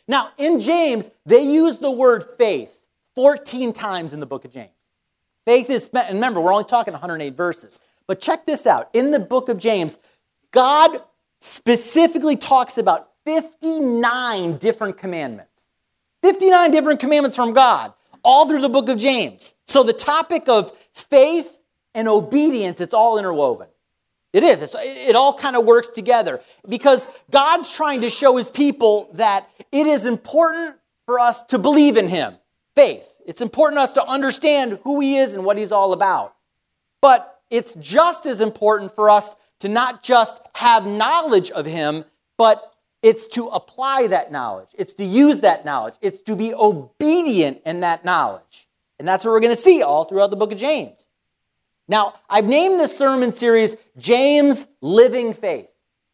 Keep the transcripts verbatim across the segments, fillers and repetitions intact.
Now, in James, they use the word faith fourteen times in the book of James. Faith is, and remember, we're only talking one hundred eight verses. But check this out. In the book of James, God specifically talks about fifty-nine different commandments. fifty-nine different commandments from God, all through the book of James. So the topic of faith and obedience, it's all interwoven. It is. It's, it all kind of works together because God's trying to show his people that it is important for us to believe in him. Faith. It's important for us to understand who he is and what he's all about. But it's just as important for us to not just have knowledge of him, but it's to apply that knowledge. It's to use that knowledge. It's to be obedient in that knowledge. And that's what we're going to see all throughout the book of James. Now, I've named this sermon series, James Living Faith.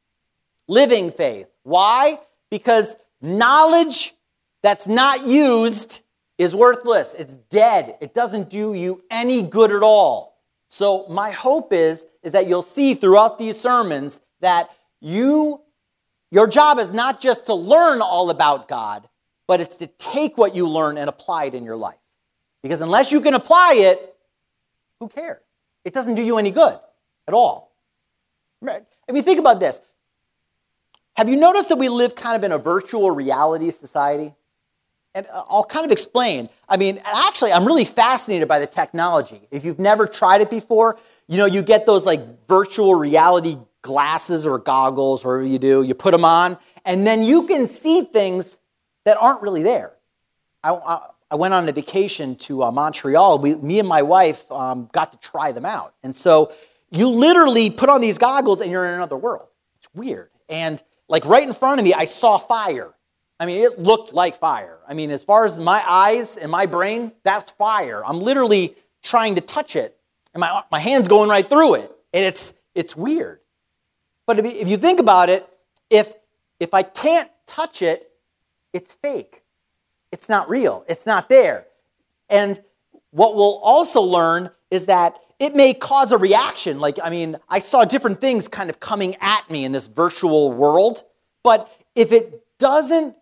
Living faith. Why? Because knowledge that's not used is worthless. It's dead. It doesn't do you any good at all. So my hope is, is that you'll see throughout these sermons that you, your job is not just to learn all about God, but it's to take what you learn and apply it in your life. Because unless you can apply it, who cares? It doesn't do you any good at all. I mean, think about this. Have you noticed that we live kind of in a virtual reality society? And I'll kind of explain. I mean, actually, I'm really fascinated by the technology. If you've never tried it before, you know, you get those like virtual reality glasses or goggles, whatever you do, you put them on, and then you can see things that aren't really there. I, I, I went on a vacation to uh, Montreal. We, me and my wife um, got to try them out. And so you literally put on these goggles and you're in another world. It's weird. And like right in front of me, I saw fire. I mean, it looked like fire. I mean, as far as my eyes and my brain, that's fire. I'm literally trying to touch it, and my, my hand's going right through it. And it's it's weird. But if, if you think about it, if if I can't touch it, it's fake. It's not real. It's not there. And what we'll also learn is that it may cause a reaction. Like, I mean, I saw different things kind of coming at me in this virtual world. But if it doesn't,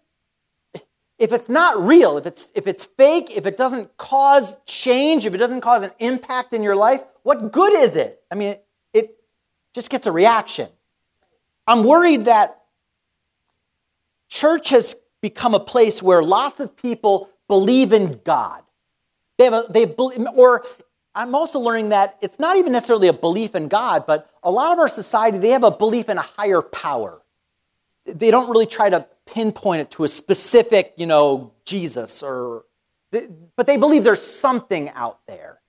if it's not real, if it's if it's fake, if it doesn't cause change, if it doesn't cause an impact in your life, what good is it? I mean, it, it just gets a reaction. I'm worried that church has become a place where lots of people believe in God. They have a, they or I'm also learning that it's not even necessarily a belief in God, but a lot of our society, they have a belief in a higher power. They don't really try to pinpoint it to a specific, you know, Jesus, or, but they believe there's something out there.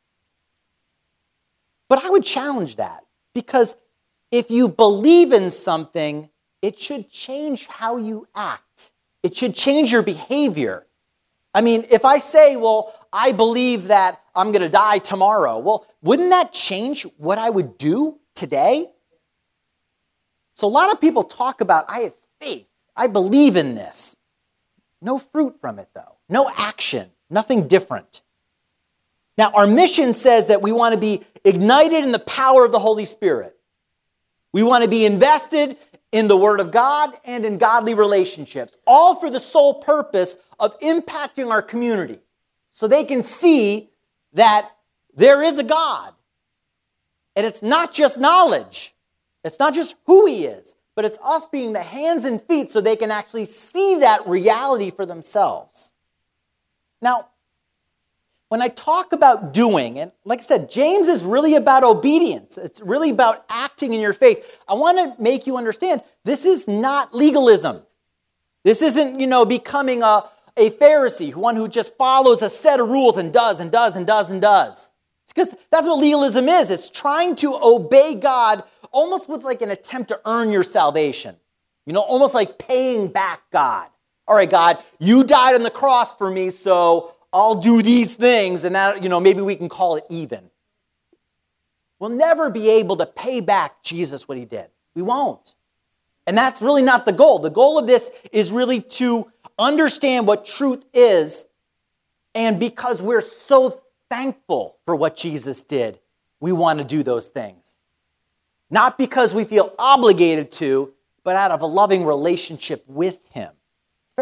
But I would challenge that, because if you believe in something, it should change how you act. It should change your behavior. I mean, if I say, well, I believe that I'm going to die tomorrow, well, wouldn't that change what I would do today? So a lot of people talk about, I have faith. I believe in this. No fruit from it, though. No action. Nothing different. Now, our mission says that we want to be ignited in the power of the Holy Spirit. We want to be invested in the Word of God and in godly relationships, all for the sole purpose of impacting our community so they can see that there is a God. And it's not just knowledge. It's not just who he is, but it's us being the hands and feet so they can actually see that reality for themselves. Now, when I talk about doing, and like I said, James is really about obedience. It's really about acting in your faith. I want to make you understand, this is not legalism. This isn't, you know, becoming a, a Pharisee, one who just follows a set of rules and does and does and does and does. It's because that's what legalism is. It's trying to obey God almost with like an attempt to earn your salvation. You know, almost like paying back God. All right, God, you died on the cross for me, so I'll do these things, and that, you know, maybe we can call it even. We'll never be able to pay back Jesus what he did. We won't. And that's really not the goal. The goal of this is really to understand what truth is, and because we're so thankful for what Jesus did, we want to do those things. Not because we feel obligated to, but out of a loving relationship with him. It's very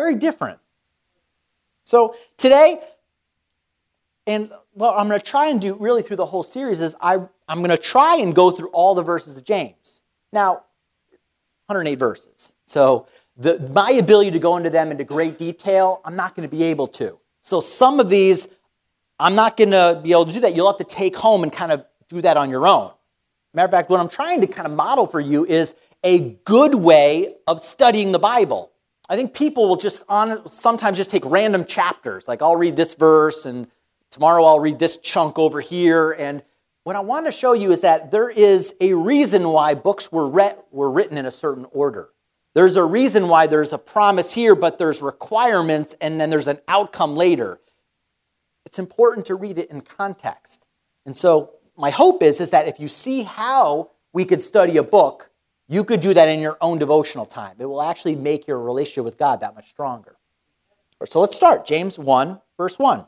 very different. So today, and what I'm going to try and do really through the whole series is I, I'm going to try and go through all the verses of James. Now, one hundred eight verses. So the, my ability to go into them into great detail, I'm not going to be able to. So some of these, I'm not going to be able to do that. You'll have to take home and kind of do that on your own. Matter of fact, what I'm trying to kind of model for you is a good way of studying the Bible. I think people will just on, sometimes just take random chapters, like I'll read this verse and tomorrow I'll read this chunk over here. And what I want to show you is that there is a reason why books were, re- were written in a certain order. There's a reason why there's a promise here, but there's requirements and then there's an outcome later. It's important to read it in context. And so my hope is, is that if you see how we could study a book, you could do that in your own devotional time. It will actually make your relationship with God that much stronger. So let's start. James one, verse one.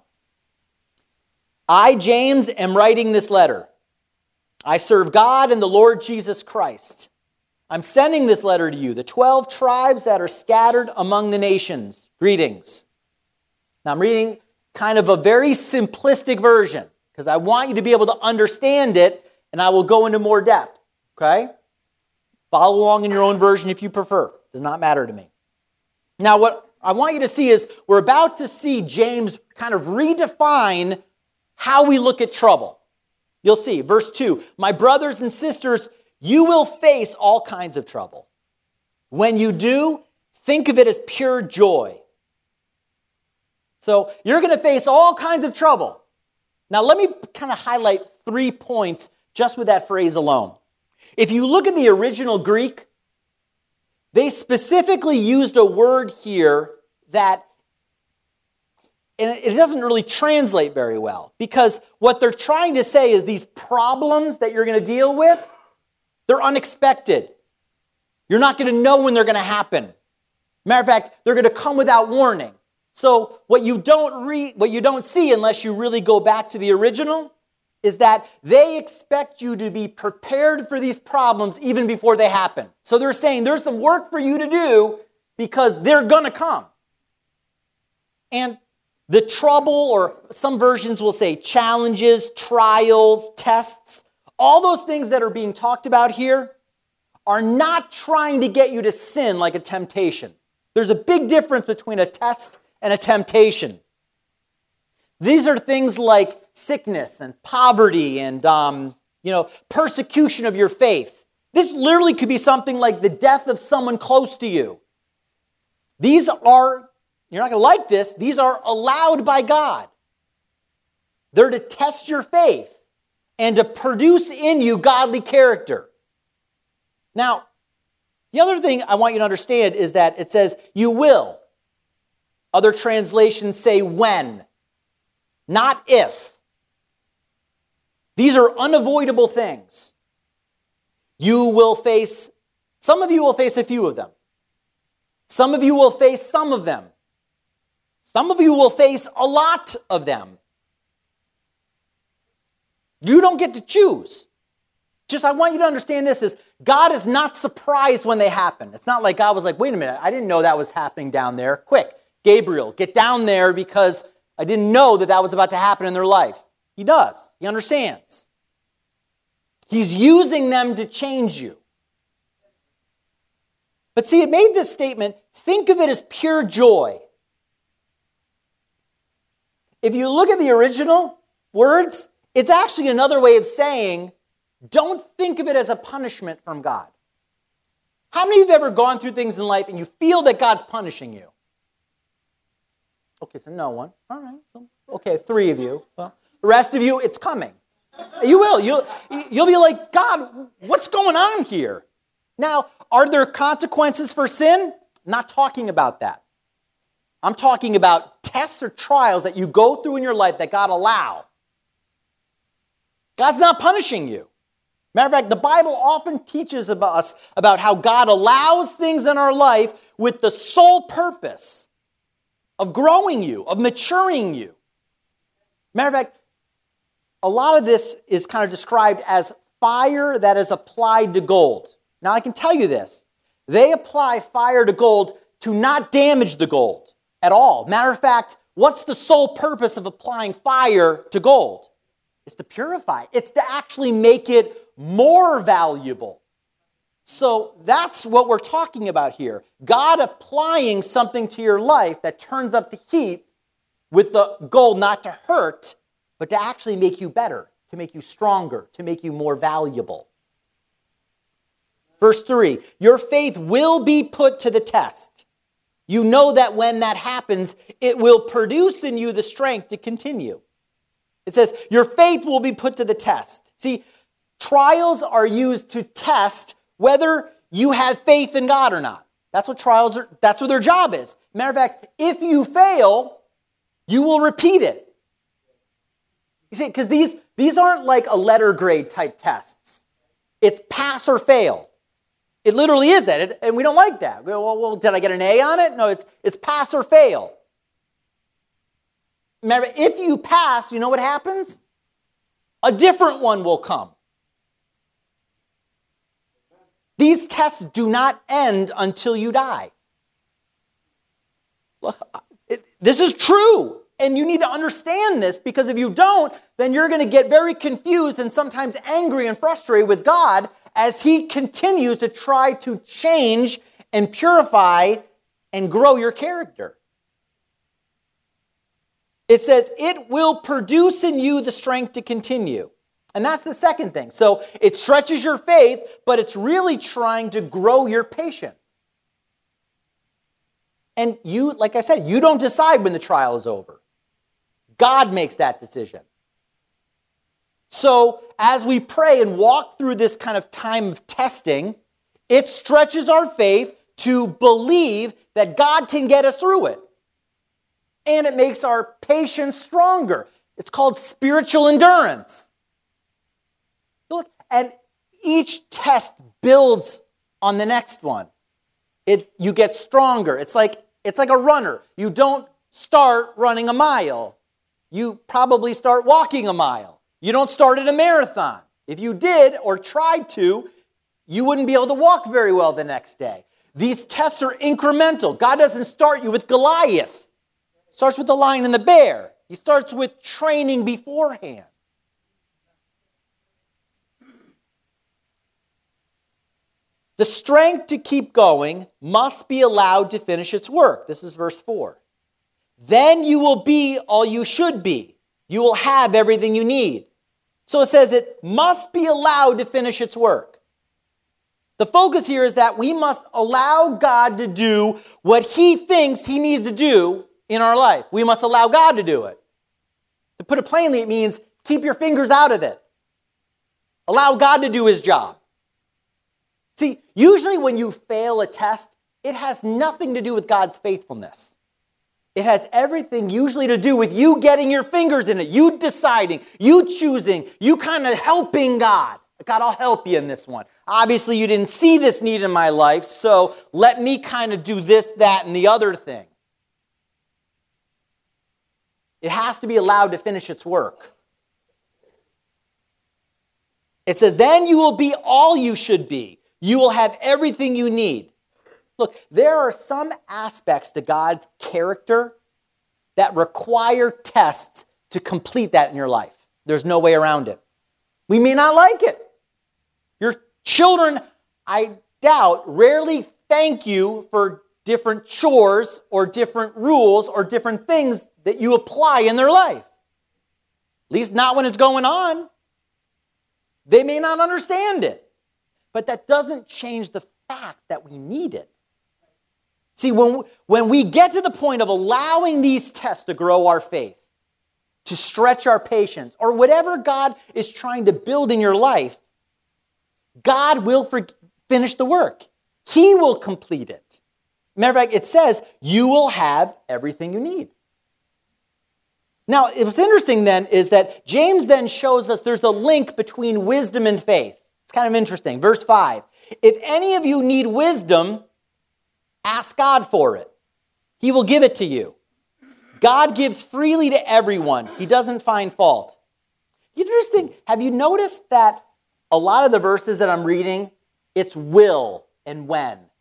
I, James, am writing this letter. I serve God and the Lord Jesus Christ. I'm sending this letter to you, the twelve tribes that are scattered among the nations. Greetings. Now I'm reading kind of a very simplistic version because I want you to be able to understand it, and I will go into more depth, okay? Follow along in your own version if you prefer. Does not matter to me. Now, what I want you to see is we're about to see James kind of redefine how we look at trouble. You'll see, verse two, my brothers and sisters, you will face all kinds of trouble. When you do, think of it as pure joy. So you're going to face all kinds of trouble. Now, let me kind of highlight three points just with that phrase alone. If you look at the original Greek, they specifically used a word here that and it doesn't really translate very well because what they're trying to say is these problems that you're going to deal with, they're unexpected. You're not going to know when they're going to happen. Matter of fact, they're going to come without warning. So what you don't read, what you don't see unless you really go back to the original is that they expect you to be prepared for these problems even before they happen. So they're saying there's some work for you to do because they're going to come. And the trouble, or some versions will say challenges, trials, tests, all those things that are being talked about here are not trying to get you to sin like a temptation. There's a big difference between a test and a temptation. These are things like sickness and poverty and um, you know, persecution of your faith. This literally could be something like the death of someone close to you. These are, you're not going to like this, these are allowed by God. They're to test your faith and to produce in you godly character. Now, the other thing I want you to understand is that it says, you will. Other translations say when, not if. These are unavoidable things. You will face, some of you will face a few of them. Some of you will face some of them. Some of you will face a lot of them. You don't get to choose. Just I want you to understand this is God is not surprised when they happen. It's not like God was like, wait a minute, I didn't know that was happening down there. Quick, Gabriel, get down there because I didn't know that that was about to happen in their life. He does. He understands. He's using them to change you. But see, it made this statement, think of it as pure joy. If you look at the original words, it's actually another way of saying, don't think of it as a punishment from God. How many of you have ever gone through things in life and you feel that God's punishing you? Okay, so no one. All right. Okay, three of you. Well, the rest of you, it's coming. You will. You'll, you'll be like, God, what's going on here? Now, are there consequences for sin? I'm not talking about that. I'm talking about tests or trials that you go through in your life that God allow. God's not punishing you. Matter of fact, the Bible often teaches about us about how God allows things in our life with the sole purpose of growing you, of maturing you. Matter of fact, a lot of this is kind of described as fire that is applied to gold. Now, I can tell you this. They apply fire to gold to not damage the gold at all. Matter of fact, what's the sole purpose of applying fire to gold? It's to purify. It's to actually make it more valuable. So that's what we're talking about here. God applying something to your life that turns up the heat with the goal not to hurt, but to actually make you better, to make you stronger, to make you more valuable. Verse three, your faith will be put to the test. You know that when that happens, it will produce in you the strength to continue. It says, your faith will be put to the test. See, trials are used to test whether you have faith in God or not. That's what trials are, that's what their job is. Matter of fact, if you fail, you will repeat it. You see, because these, these aren't like a letter grade type tests. It's pass or fail. It literally is that, it, and we don't like that. We go, well, well, did I get an A on it? No, it's, it's pass or fail. Remember, if you pass, you know what happens? A different one will come. These tests do not end until you die. Look, it, this is true, and you need to understand this, because if you don't, then you're going to get very confused and sometimes angry and frustrated with God as he continues to try to change and purify and grow your character. It says, it will produce in you the strength to continue. And that's the second thing. So it stretches your faith, but it's really trying to grow your patience. And you, like I said, you don't decide when the trial is over. God makes that decision. So as we pray and walk through this kind of time of testing, it stretches our faith to believe that God can get us through it. And it makes our patience stronger. It's called spiritual endurance. Look, and each test builds on the next one. It, you get stronger. It's like, it's like a runner. You don't start running a mile. You probably start walking a mile. You don't start at a marathon. If you did or tried to, you wouldn't be able to walk very well the next day. These tests are incremental. God doesn't start you with Goliath. He starts with the lion and the bear. He starts with training beforehand. The strength to keep going must be allowed to finish its work. This is verse four. Then you will be all you should be. You will have everything you need. So it says it must be allowed to finish its work. The focus here is that we must allow God to do what he thinks he needs to do in our life. We must allow God to do it. To put it plainly, it means keep your fingers out of it. Allow God to do his job. See, usually when you fail a test, it has nothing to do with God's faithfulness. It has everything usually to do with you getting your fingers in it, you deciding, you choosing, you kind of helping God. God, I'll help you in this one. Obviously, you didn't see this need in my life, so let me kind of do this, that, and the other thing. It has to be allowed to finish its work. It says, then you will be all you should be. You will have everything you need. Look, there are some aspects to God's character that require tests to complete that in your life. There's no way around it. We may not like it. Your children, I doubt, rarely thank you for different chores or different rules or different things that you apply in their life. At least not when it's going on. They may not understand it. But that doesn't change the fact that we need it. See, when, when we get to the point of allowing these tests to grow our faith, to stretch our patience, or whatever God is trying to build in your life, God will for, finish the work. He will complete it. Matter of fact, it says, you will have everything you need. Now, what's interesting then is that James then shows us there's a link between wisdom and faith. It's kind of interesting. Verse five, if any of you need wisdom, ask God for it. He will give it to you. God gives freely to everyone. He doesn't find fault. Interesting. Have you noticed that a lot of the verses that I'm reading, it's will and when.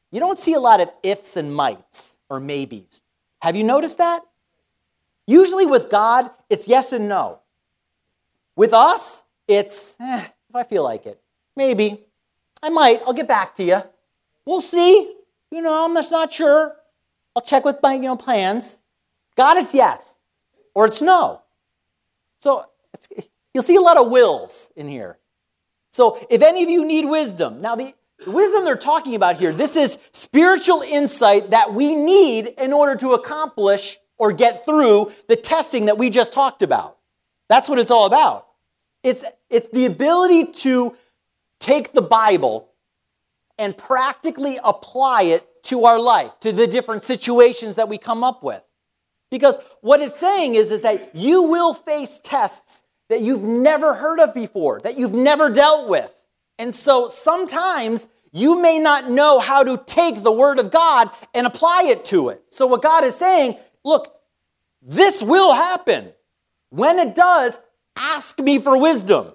you don't see a lot of ifs and mights or maybes. Have you noticed that? Usually with God, it's yes and no. With us, it's, eh, if I feel like it. Maybe. I might. I'll get back to you. We'll see. You know, I'm just not sure. I'll check with my, you know, plans. God, it's yes. Or it's no. So it's, you'll see a lot of wills in here. So if any of you need wisdom, now the, the wisdom they're talking about here, this is spiritual insight that we need in order to accomplish or get through the testing that we just talked about. That's what it's all about. It's, it's the ability to take the Bible and practically apply it to our life, to the different situations that we come up with. Because what it's saying is, is that you will face tests that you've never heard of before, that you've never dealt with. And so sometimes you may not know how to take the Word of God and apply it to it. So what God is saying, look, this will happen. When it does, ask me for wisdom,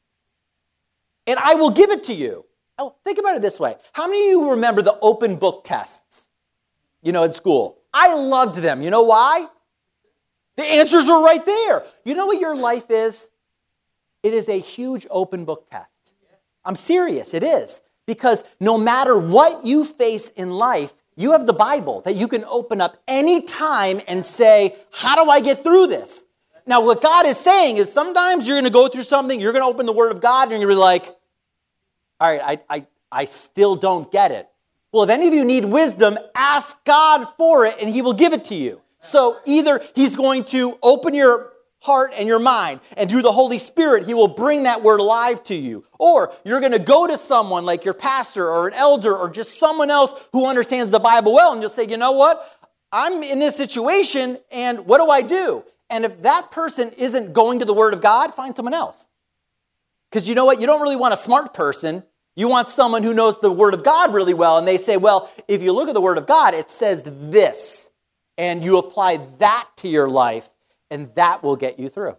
and I will give it to you. Oh, think about it this way. How many of you remember the open book tests, you know, in school? I loved them. You know why? The answers are right there. You know what your life is? It is a huge open book test. I'm serious, it is. Because no matter what you face in life, you have the Bible that you can open up any time and say, how do I get through this? Now, what God is saying is sometimes you're going to go through something, you're going to open the Word of God, and you're going to be like, all right, I, I, I still don't get it. Well, if any of you need wisdom, ask God for it, and He will give it to you. So either He's going to open your heart and your mind, and through the Holy Spirit, He will bring that Word alive to you. Or you're going to go to someone like your pastor or an elder or just someone else who understands the Bible well, and you'll say, you know what? I'm in this situation, and what do I do? And if that person isn't going to the Word of God, find someone else. Because you know what? You don't really want a smart person. You want someone who knows the Word of God really well. And they say, well, if you look at the Word of God, it says this. And you apply that to your life, and that will get you through.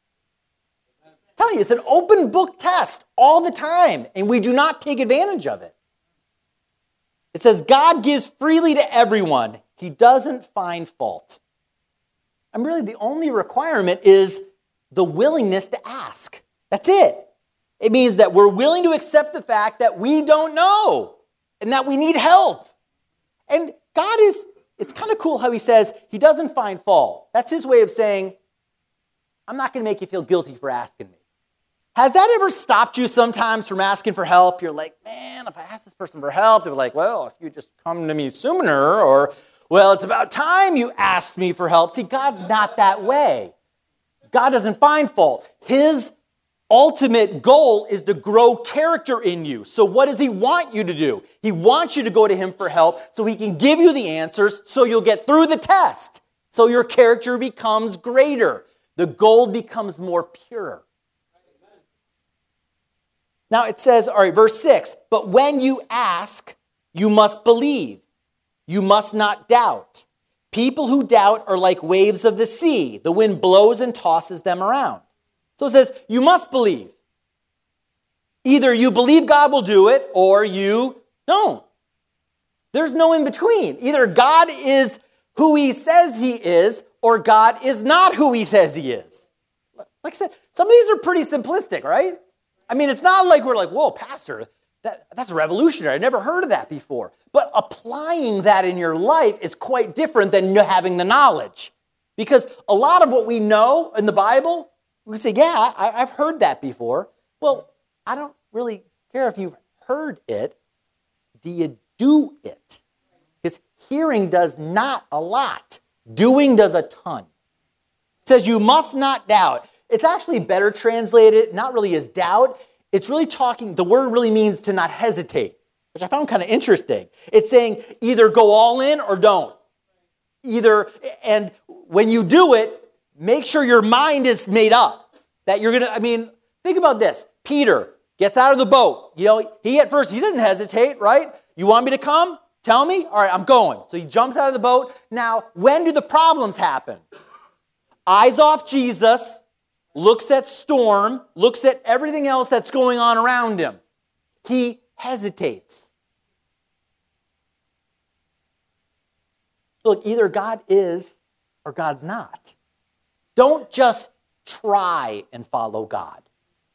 I'm telling you, it's an open book test all the time. And we do not take advantage of it. It says, God gives freely to everyone. He doesn't find fault. And really, the only requirement is the willingness to ask. That's it. It means that we're willing to accept the fact that we don't know and that we need help. And God is, it's kind of cool how He says He doesn't find fault. That's His way of saying, I'm not going to make you feel guilty for asking me. Has that ever stopped you sometimes from asking for help? You're like, man, if I ask this person for help, they're like, well, if you just come to me sooner, or well, it's about time you asked me for help. See, God's not that way. God doesn't find fault. His ultimate goal is to grow character in you. So what does He want you to do? He wants you to go to Him for help so He can give you the answers so you'll get through the test. So your character becomes greater. The gold becomes more pure. Now it says, all right, verse six, but when you ask, you must believe. You must not doubt. People who doubt are like waves of the sea. The wind blows and tosses them around. So it says, you must believe. Either you believe God will do it, or you don't. There's no in between. Either God is who He says He is, or God is not who He says He is. Like I said, some of these are pretty simplistic, right? I mean, it's not like we're like, whoa, Pastor, that, that's revolutionary. I never heard of that before. But applying that in your life is quite different than having the knowledge. Because a lot of what we know in the Bible, we say, yeah, I, I've heard that before. Well, I don't really care if you've heard it. Do you do it? Because hearing does not a lot. Doing does a ton. It says you must not doubt. It's actually better translated, not really as doubt. It's really talking, the word really means to not hesitate, which I found kind of interesting. It's saying either go all in or don't. Either, and when you do it, make sure your mind is made up. That you're going to, I mean, think about this. Peter gets out of the boat. You know, he at first, he didn't hesitate, right? You want me to come? Tell me? All right, I'm going. So he jumps out of the boat. Now, when do the problems happen? Eyes off Jesus, looks at storm, looks at everything else that's going on around him. He hesitates. Look, either God is or God's not. Don't just try and follow God.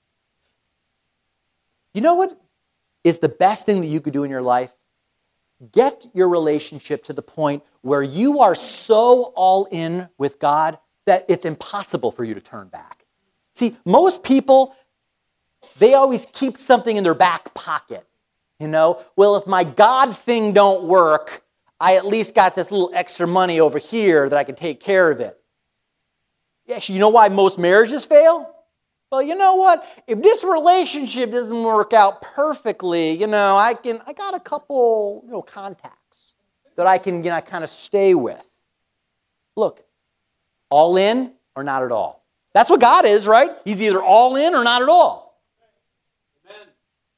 You know what is the best thing that you could do in your life? Get your relationship to the point where you are so all in with God that it's impossible for you to turn back. See, most people, they always keep something in their back pocket. You know, well, if my God thing don't work, I at least got this little extra money over here that I can take care of it. Actually, you know why most marriages fail? Well, you know what? If this relationship doesn't work out perfectly, you know, I can I got a couple, you know, contacts that I can, you know, kind of stay with. Look, all in or not at all. That's what God is, right? He's either all in or not at all. Amen.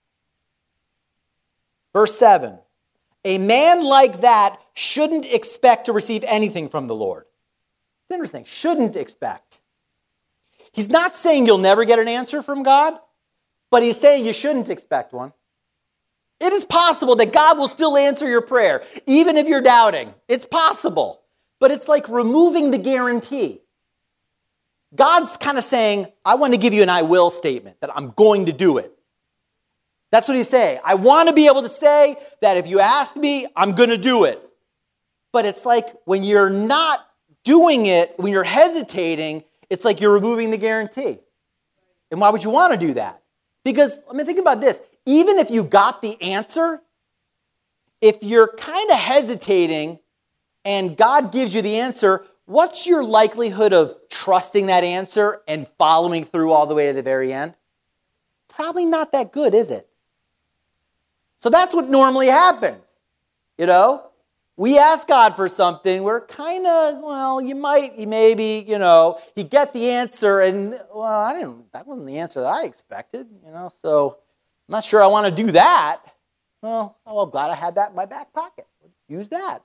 Verse seven. A man like that shouldn't expect to receive anything from the Lord. It's interesting. Shouldn't expect. He's not saying you'll never get an answer from God, but he's saying you shouldn't expect one. It is possible that God will still answer your prayer, even if you're doubting. It's possible. But it's like removing the guarantee. God's kind of saying, I want to give you an I will statement, that I'm going to do it. That's what he's saying. I want to be able to say that if you ask me, I'm going to do it. But it's like when you're not doing it, when you're hesitating, it's like you're removing the guarantee. And why would you want to do that? Because, let me think about this. Even if you got the answer, if you're kind of hesitating and God gives you the answer, what's your likelihood of trusting that answer and following through all the way to the very end? Probably not that good, is it? So that's what normally happens. You know, we ask God for something, we're kind of, well, you might, you maybe, you know, you get the answer and, well, I didn't, that wasn't the answer that I expected, you know, so I'm not sure I want to do that. Well, oh, well, glad I had that in my back pocket. Use that.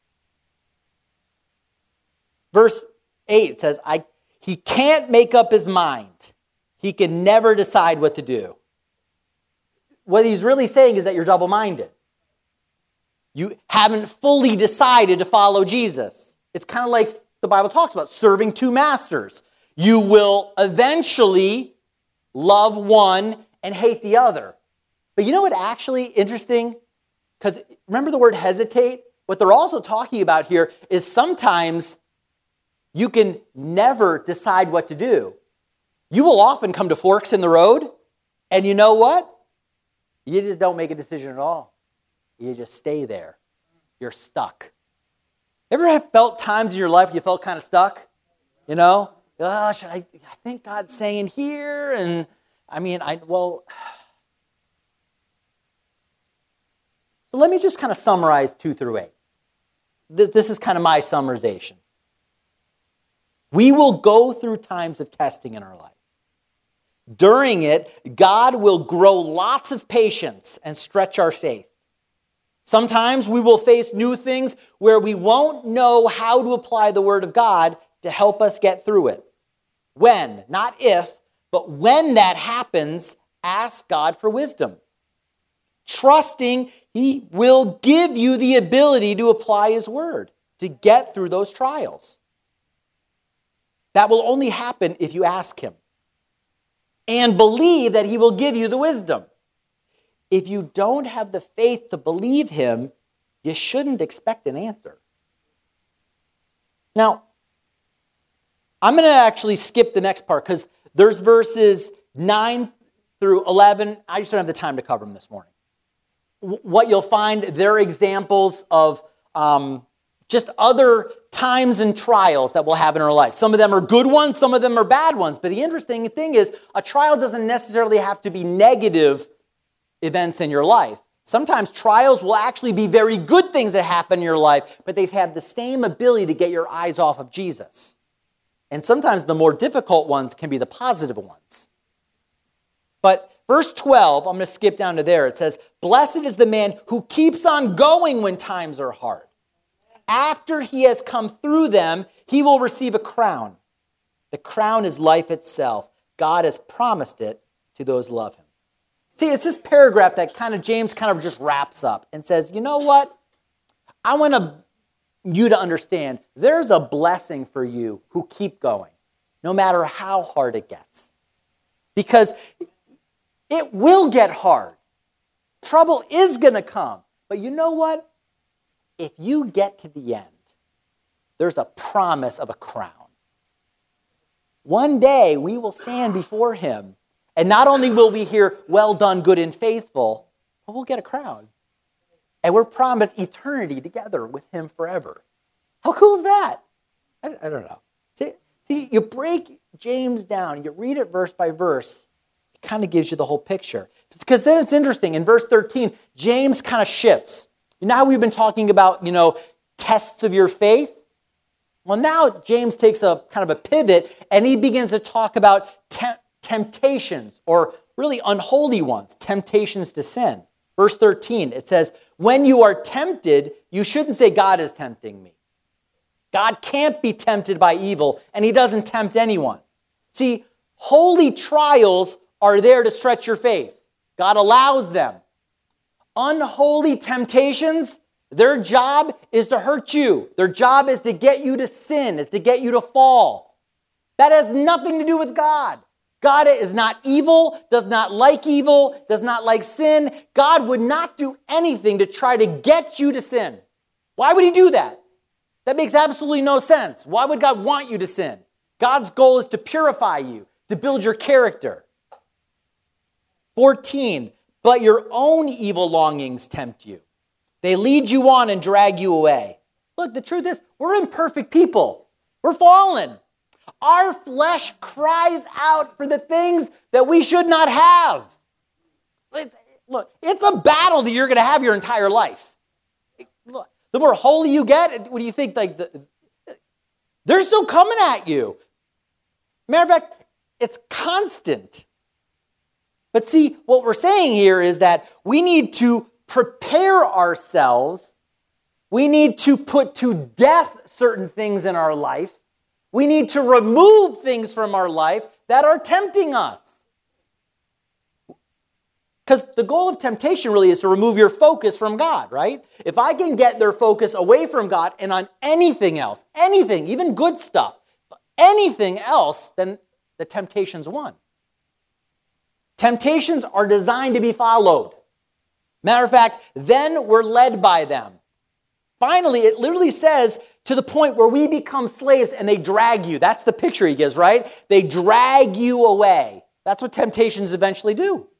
Verse eight says, I, he can't make up his mind. He can never decide what to do. What he's really saying is that you're double-minded. You haven't fully decided to follow Jesus. It's kind of like the Bible talks about, serving two masters. You will eventually love one and hate the other. But you know what actually interesting? Because remember the word hesitate? What they're also talking about here is sometimes you can never decide what to do. You will often come to forks in the road, and you know what? You just don't make a decision at all. You just stay there. You're stuck. Ever have felt times in your life you felt kind of stuck? You know? Oh, should I, I think God's saying here, and I mean, I well... So let me just kind of summarize two through eight. This, this is kind of my summarization. We will go through times of testing in our life. During it, God will grow lots of patience and stretch our faith. Sometimes we will face new things where we won't know how to apply the Word of God to help us get through it. When, not if, but when that happens, ask God for wisdom. Trusting He will give you the ability to apply His Word to get through those trials. That will only happen if you ask Him and believe that He will give you the wisdom. If you don't have the faith to believe Him, you shouldn't expect an answer. Now, I'm going to actually skip the next part because there's verses nine through eleven. I just don't have the time to cover them this morning. What you'll find, they're examples of um, just other times and trials that we'll have in our life. Some of them are good ones, some of them are bad ones. But the interesting thing is, a trial doesn't necessarily have to be negative events in your life. Sometimes trials will actually be very good things that happen in your life, but they have the same ability to get your eyes off of Jesus. And sometimes the more difficult ones can be the positive ones. But verse twelve, I'm going to skip down to there. It says, "Blessed is the man who keeps on going when times are hard. After he has come through them, he will receive a crown. The crown is life itself. God has promised it to those who love Him." See, it's this paragraph that kind of James kind of just wraps up and says, you know what? I want to you to understand there's a blessing for you who keep going, no matter how hard it gets. Because it will get hard. Trouble is going to come. But you know what? If you get to the end, there's a promise of a crown. One day we will stand before him, and not only will we hear, well done, good and faithful, but we'll get a crown. And we're promised eternity together with him forever. How cool is that? I, I don't know. See, see, you break James down, you read it verse by verse, it kind of gives you the whole picture. Because then it's interesting. In verse thirteen, James kind of shifts. Now we've been talking about, you know, tests of your faith. Well, now James takes a kind of a pivot, and he begins to talk about te- temptations, or really unholy ones, temptations to sin. Verse thirteen, it says, when you are tempted, you shouldn't say, God is tempting me. God can't be tempted by evil, and he doesn't tempt anyone. See, holy trials are there to stretch your faith. God allows them. Unholy temptations, their job is to hurt you. Their job is to get you to sin, is to get you to fall. That has nothing to do with God. God is not evil, does not like evil, does not like sin. God would not do anything to try to get you to sin. Why would he do that? That makes absolutely no sense. Why would God want you to sin? God's goal is to purify you, to build your character. fourteen, but your own evil longings tempt you. They lead you on and drag you away. Look, the truth is, we're imperfect people. We're fallen. Our flesh cries out for the things that we should not have. It's, look, it's a battle that you're going to have your entire life. Look, the more holy you get, what do you think? Like the, they're still coming at you. Matter of fact, it's constant. But see, what we're saying here is that we need to prepare ourselves. We need to put to death certain things in our life. We need to remove things from our life that are tempting us. Because the goal of temptation really is to remove your focus from God, right? If I can get their focus away from God and on anything else, anything, even good stuff, anything else, then the temptation's won. Temptations are designed to be followed. Matter of fact, then we're led by them. Finally, it literally says to the point where we become slaves and they drag you. That's the picture he gives, right? They drag you away. That's what temptations eventually do.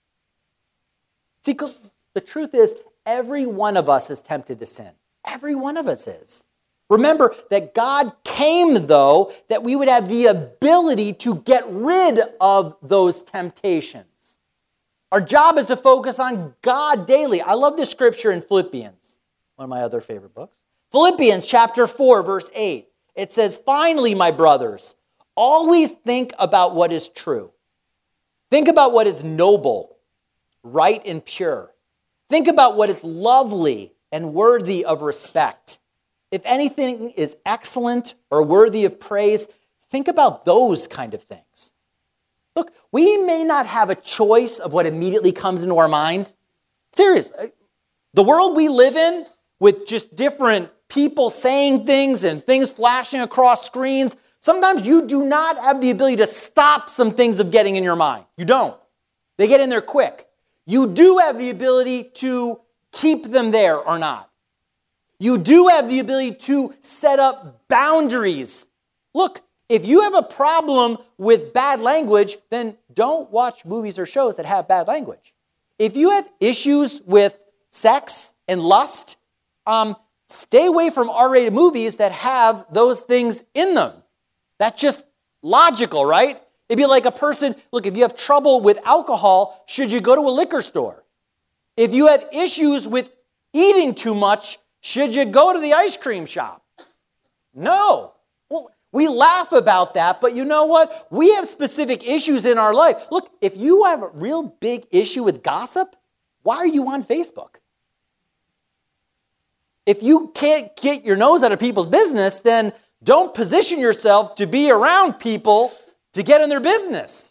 See, the truth is, every one of us is tempted to sin. Every one of us is. Remember that God came, though, that we would have the ability to get rid of those temptations. Our job is to focus on God daily. I love this scripture in Philippians, one of my other favorite books. Philippians chapter four, verse eight. It says, finally, my brothers, always think about what is true. Think about what is noble, right, and pure. Think about what is lovely and worthy of respect. If anything is excellent or worthy of praise, think about those kind of things. Look, we may not have a choice of what immediately comes into our mind. Serious. The world we live in, with just different people saying things and things flashing across screens, sometimes you do not have the ability to stop some things of getting in your mind. You don't. They get in there quick. You do have the ability to keep them there or not. You do have the ability to set up boundaries. Look, if you have a problem with bad language, then don't watch movies or shows that have bad language. If you have issues with sex and lust, um, stay away from R-rated movies that have those things in them. That's just logical, right? It'd be like a person, look, if you have trouble with alcohol, should you go to a liquor store? If you have issues with eating too much, should you go to the ice cream shop? No. Well, we laugh about that, but you know what? We have specific issues in our life. Look, if you have a real big issue with gossip, why are you on Facebook? If you can't get your nose out of people's business, then don't position yourself to be around people to get in their business.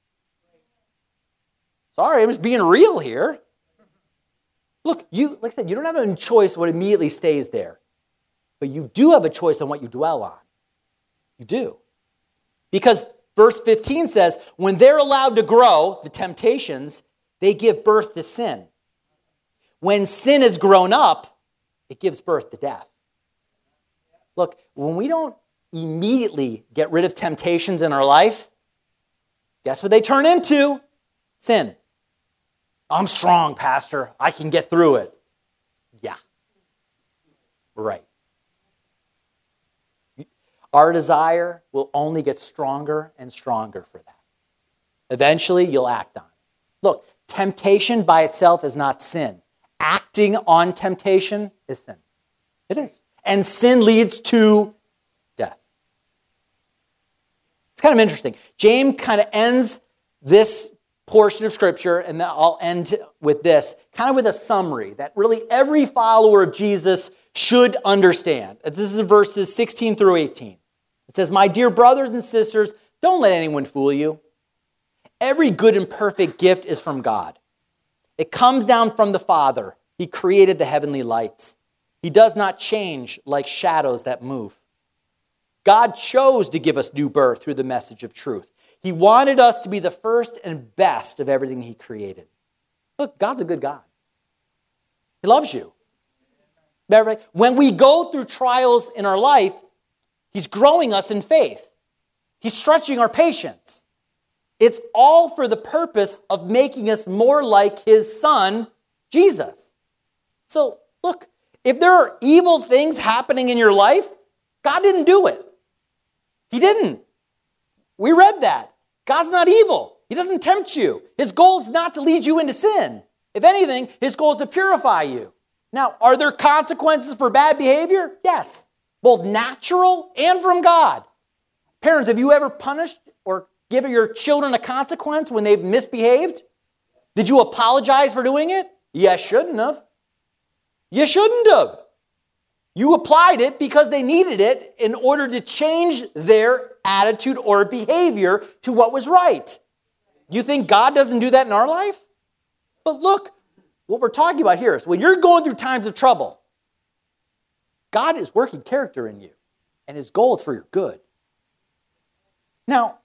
Sorry, I'm just being real here. Look, you, like I said, you don't have a choice what immediately stays there. but you do have a choice on what you dwell on. You do. Because verse fifteen says, when they're allowed to grow, the temptations, they give birth to sin. When sin has grown up, it gives birth to death. Look, when we don't immediately get rid of temptations in our life, guess what they turn into? Sin. I'm strong, Pastor. I can get through it. Yeah. Right. Our desire will only get stronger and stronger for that. Eventually, you'll act on it. Look, temptation by itself is not sin. Acting on temptation is sin. It is. And sin leads to death. It's kind of interesting. James kind of ends this portion of Scripture, and I'll end with this, kind of with a summary that really every follower of Jesus should understand. This is verses sixteen through eighteen. It says, my dear brothers and sisters, don't let anyone fool you. Every good and perfect gift is from God. It comes down from the Father. He created the heavenly lights. He does not change like shadows that move. God chose to give us new birth through the message of truth. He wanted us to be the first and best of everything he created. Look, God's a good God. He loves you. When we go through trials in our life, he's growing us in faith. He's stretching our patience. It's all for the purpose of making us more like his son, Jesus. So, look, if there are evil things happening in your life, God didn't do it. He didn't. We read that. God's not evil. He doesn't tempt you. His goal is not to lead you into sin. If anything, his goal is to purify you. Now, are there consequences for bad behavior? Yes. Both natural and from God. Parents, have you ever punished or given your children a consequence when they've misbehaved? Did you apologize for doing it? You shouldn't have. You shouldn't have. You applied it because they needed it in order to change their attitude or behavior to what was right. You think God doesn't do that in our life? But look, what we're talking about here is when you're going through times of trouble, God is working character in you, and his goal is for your good. Now,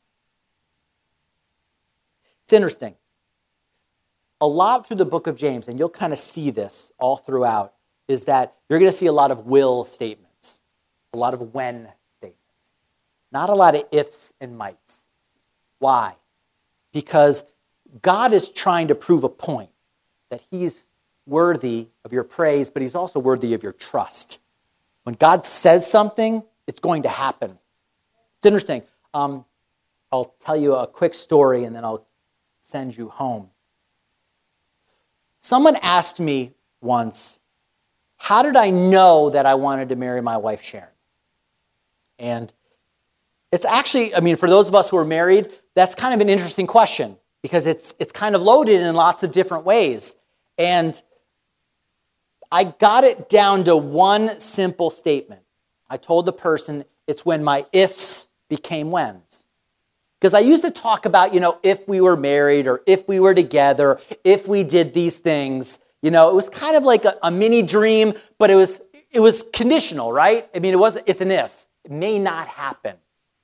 it's interesting. A lot through the book of James, and you'll kind of see this all throughout, is that you're going to see a lot of will statements, a lot of when statements, not a lot of ifs and mights. Why? Because God is trying to prove a point, that he's worthy of your praise, but he's also worthy of your trust. When God says something, it's going to happen. It's interesting. Um, I'll tell you a quick story and then I'll send you home. Someone asked me once, how did I know that I wanted to marry my wife, Sharon? And it's actually, I mean, for those of us who are married, that's kind of an interesting question because it's it's kind of loaded in lots of different ways. And I got it down to one simple statement. I told the person, it's when my ifs became whens. Because I used to talk about, you know, if we were married or if we were together, if we did these things, you know, it was kind of like a, a mini dream, but it was it was conditional, right? I mean, it wasn't, it's an if. It may not happen.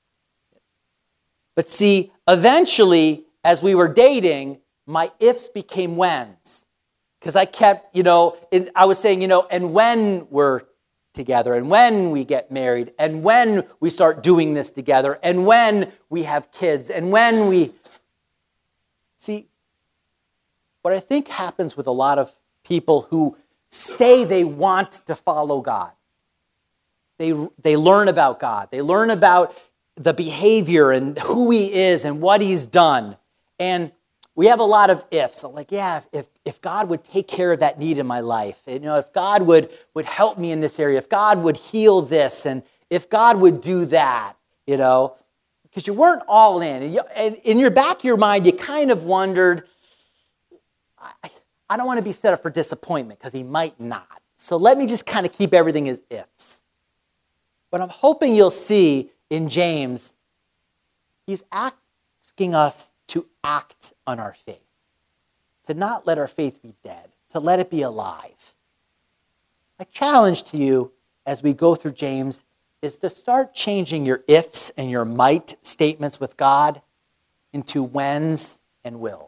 But see, eventually, as we were dating, my ifs became whens. Because I kept, you know, it, I was saying, you know, and when we're together, and when we get married, and when we start doing this together, and when we have kids, and when we... See, what I think happens with a lot of people who say they want to follow God, they, they learn about God, they learn about the behavior and who he is and what he's done, and we have a lot of ifs. I'm like, yeah, if, if God would take care of that need in my life, you know, if God would, would help me in this area, if God would heal this, and if God would do that, you know, because you weren't all in. And, you, and in your back of your mind, you kind of wondered, I, I don't want to be set up for disappointment because he might not. So let me just kind of keep everything as ifs. But I'm hoping you'll see in James, he's asking us to act on our faith, to not let our faith be dead, to let it be alive. My challenge to you as we go through James is to start changing your ifs and your might statements with God into whens and wills.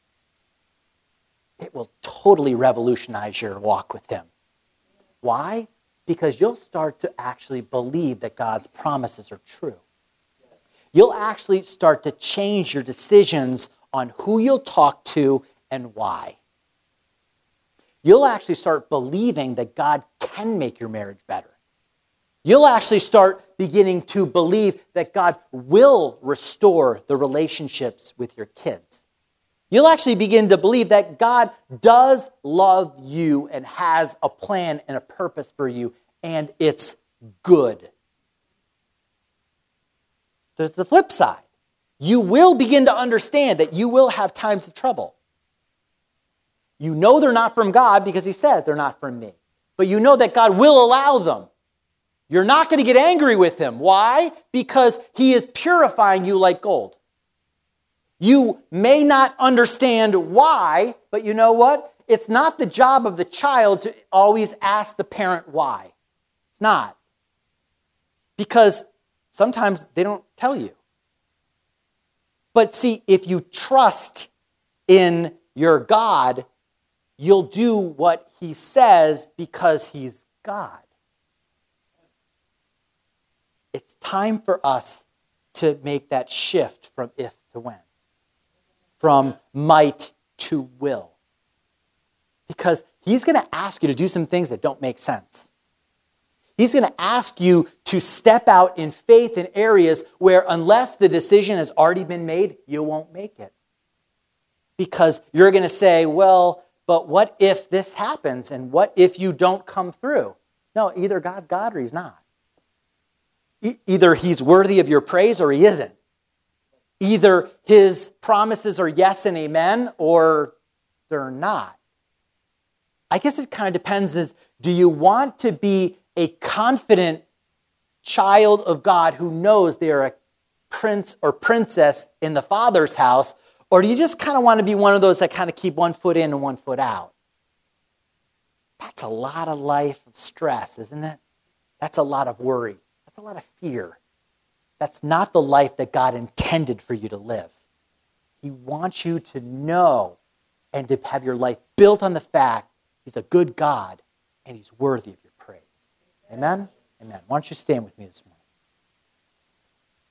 It will totally revolutionize your walk with him. Why? Because you'll start to actually believe that God's promises are true. You'll actually start to change your decisions on who you'll talk to and why. You'll actually start believing that God can make your marriage better. You'll actually start beginning to believe that God will restore the relationships with your kids. You'll actually begin to believe that God does love you and has a plan and a purpose for you, and it's good. There's the flip side. You will begin to understand that you will have times of trouble. You know they're not from God because he says they're not from me. But you know that God will allow them. You're not going to get angry with him. Why? Because he is purifying you like gold. You may not understand why, but you know what? It's not the job of the child to always ask the parent why. It's not. Because sometimes they don't tell you. But see, if you trust in your God, you'll do what he says because he's God. It's time for us to make that shift from if to when, from might to will. Because he's going to ask you to do some things that don't make sense. He's going to ask you to step out in faith in areas where unless the decision has already been made, you won't make it. Because you're going to say, well, but what if this happens? And what if you don't come through? No, either God's God or he's not. E- either he's worthy of your praise or he isn't. Either his promises are yes and amen or they're not. I guess it kind of depends is, do you want to be a confident child of God who knows they are a prince or princess in the Father's house, or do you just kind of want to be one of those that kind of keep one foot in and one foot out? That's a lot of life of stress, isn't it? That's a lot of worry. That's a lot of fear. That's not the life that God intended for you to live. He wants you to know and to have your life built on the fact he's a good God and he's worthy of your praise. Amen? Amen. Why don't you stand with me this morning?